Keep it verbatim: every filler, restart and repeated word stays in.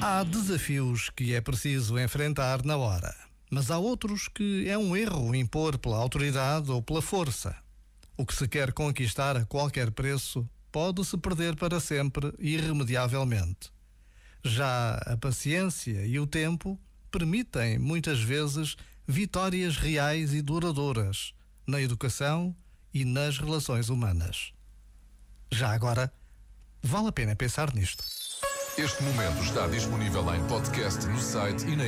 Há desafios que é preciso enfrentar na hora, mas há outros que é um erro impor pela autoridade ou pela força. O que se quer conquistar a qualquer preço pode-se perder para sempre e irremediavelmente. Já a paciência e o tempo permitem, muitas vezes, vitórias reais e duradouras na educação e nas relações humanas. Já agora, vale a pena pensar nisto. Este momento está disponível em podcast no site e na